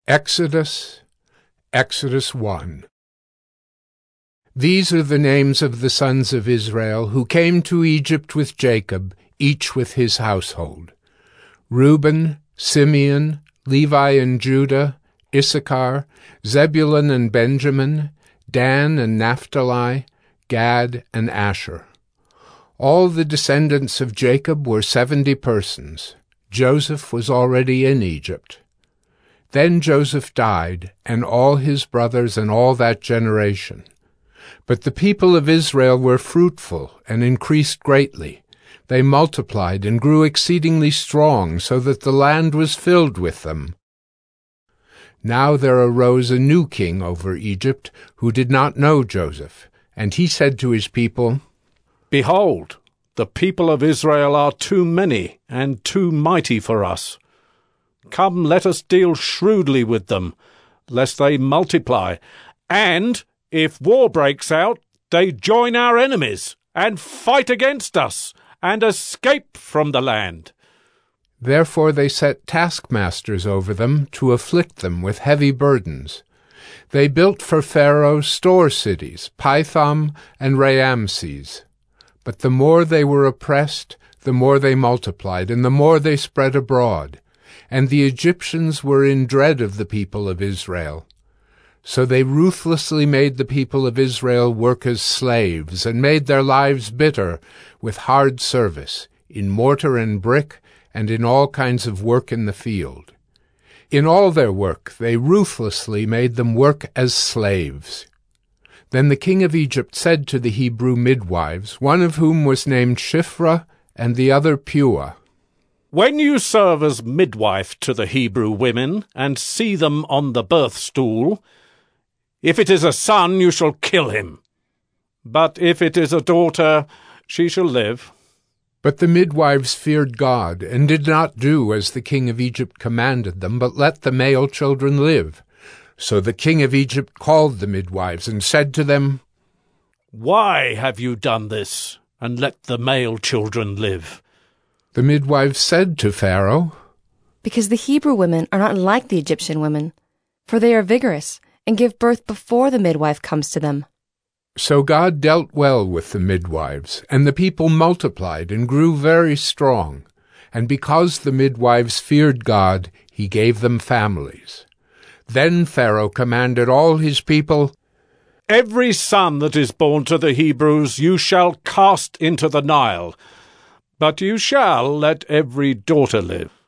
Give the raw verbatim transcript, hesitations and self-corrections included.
Exodus, Exodus one. These are the names of the sons of Israel who came to Egypt with Jacob, each with his household: Reuben, Simeon, Levi and Judah, Issachar, Zebulun and Benjamin, Dan and Naphtali, Gad and Asher. All the descendants of Jacob were seventy persons. Joseph was already in Egypt. Then Joseph died, and all his brothers and all that generation. But the people of Israel were fruitful and increased greatly. They multiplied and grew exceedingly strong, so that the land was filled with them. Now there arose a new king over Egypt, who did not know Joseph. And he said to his people, "Behold, the people of Israel are too many and too mighty for us. Come, let us deal shrewdly with them, lest they multiply, and, if war breaks out, they join our enemies, and fight against us, and escape from the land." Therefore they set taskmasters over them to afflict them with heavy burdens. They built for Pharaoh store cities, Pithom and Raamses. But the more they were oppressed, the more they multiplied, and the more they spread abroad. And the Egyptians were in dread of the people of Israel. So they ruthlessly made the people of Israel work as slaves, and made their lives bitter with hard service, in mortar and brick, and in all kinds of work in the field. In all their work they ruthlessly made them work as slaves. Then the king of Egypt said to the Hebrew midwives, one of whom was named Shiphrah, and the other Puah, "When you serve as midwife to the Hebrew women, and see them on the birth stool, if it is a son, you shall kill him. But if it is a daughter, she shall live." But the midwives feared God, and did not do as the king of Egypt commanded them, but let the male children live. So the king of Egypt called the midwives, and said to them, "Why have you done this, and let the male children live?" The midwives said to Pharaoh, "Because the Hebrew women are not like the Egyptian women, for they are vigorous, and give birth before the midwife comes to them." So God dealt well with the midwives, and the people multiplied and grew very strong. And because the midwives feared God, he gave them families. Then Pharaoh commanded all his people, "Every son that is born to the Hebrews you shall cast into the Nile, but you shall let every daughter live."